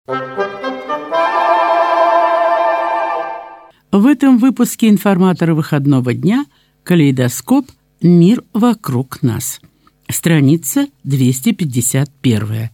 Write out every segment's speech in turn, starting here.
В этом выпуске информатора выходного дня «Калейдоскоп. Мир вокруг нас». Страница 251.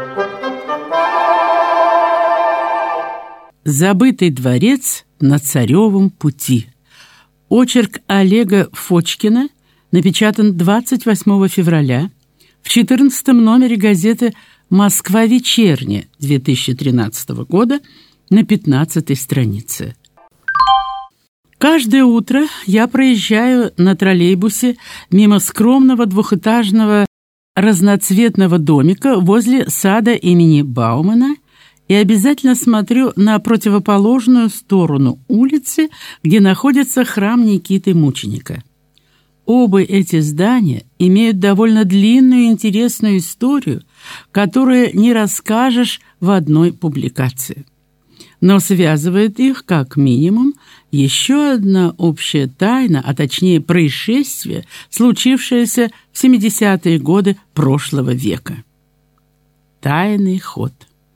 Забытый дворец на Царевом пути. Очерк Олега Фочкина напечатан 28 февраля в 14 номере газеты «Москва вечерняя» 2013 года на 15 странице. Каждое утро я проезжаю на троллейбусе мимо скромного двухэтажного разноцветного домика возле сада имени Баумана и обязательно смотрю на противоположную сторону улицы, где находится храм Никиты Мученика. Оба эти здания имеют довольно длинную и интересную историю, которую не расскажешь в одной публикации. Но связывает их, как минимум, еще одна общая тайна, а точнее происшествие, случившееся в 70-е годы прошлого века. Тайный ход.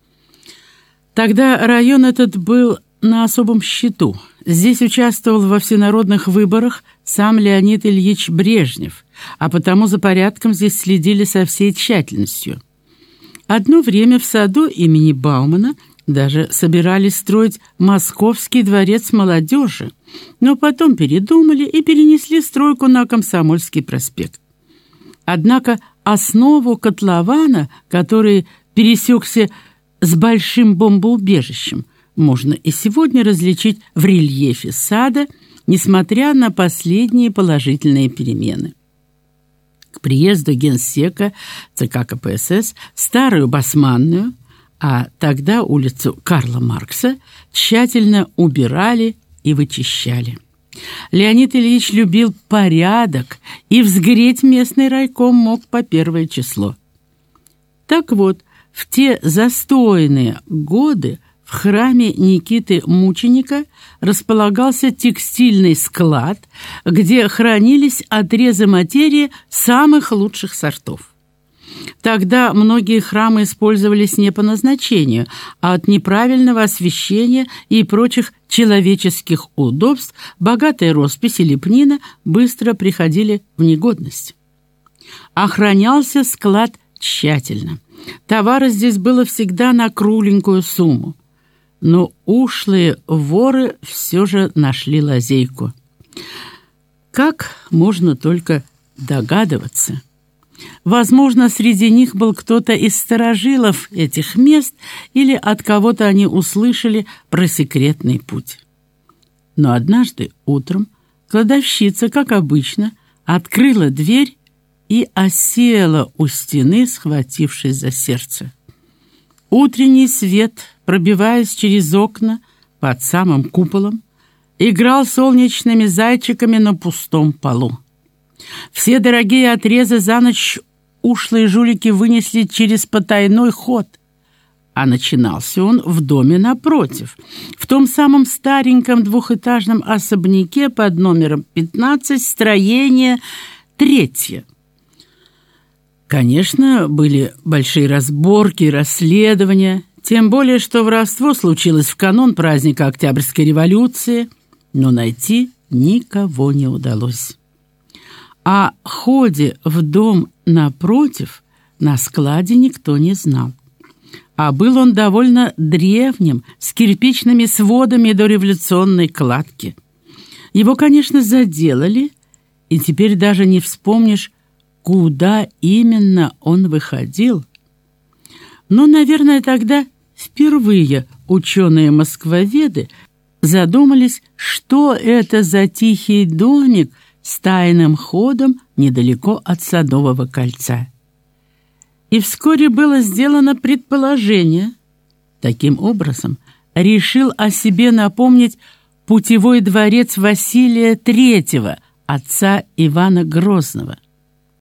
Тогда район этот был на особом счету. Здесь участвовал во всенародных выборах сам Леонид Ильич Брежнев, а потому за порядком здесь следили со всей тщательностью. Одно время в саду имени Баумана даже собирались строить Московский дворец молодежи, но потом передумали и перенесли стройку на Комсомольский проспект. Однако основу котлована, который пересекся с большим бомбоубежищем, можно и сегодня различить в рельефе сада, несмотря на последние положительные перемены. К приезду генсека ЦК КПСС Старую Басманную, а тогда улицу Карла Маркса, тщательно убирали и вычищали. Леонид Ильич любил порядок, и взгреть местный райком мог по 1 число. Так вот, в те застойные годы в храме Никиты Мученика располагался текстильный склад, где хранились отрезы материи самых лучших сортов. Тогда многие храмы использовались не по назначению, а от неправильного освещения и прочих человеческих удобств богатая роспись и лепнина быстро приходили в негодность. Охранялся склад тщательно. Товара здесь было всегда на кругленькую сумму. Но ушлые воры все же нашли лазейку. Как можно только догадываться. Возможно, среди них был кто-то из старожилов этих мест или от кого-то они услышали про секретный путь. Но однажды утром кладовщица, как обычно, открыла дверь и осела у стены, схватившись за сердце. Утренний свет, пробиваясь через окна под самым куполом, играл солнечными зайчиками на пустом полу. Все дорогие отрезы за ночь ушлые жулики вынесли через потайной ход, а начинался он в доме напротив, в том самом стареньком двухэтажном особняке под номером 15, строение 3. Конечно, были большие разборки и расследования, тем более, что воровство случилось в канун праздника Октябрьской революции, но найти никого не удалось. О ходе в дом напротив на складе никто не знал. А был он довольно древним, с кирпичными сводами дореволюционной кладки. Его, конечно, заделали, и теперь даже не вспомнишь, куда именно он выходил. Но, наверное, тогда впервые ученые-москвоведы задумались, что это за тихий домик с тайным ходом недалеко от Садового кольца. И вскоре было сделано предположение. Таким образом, решил о себе напомнить путевой дворец Василия III, отца Ивана Грозного.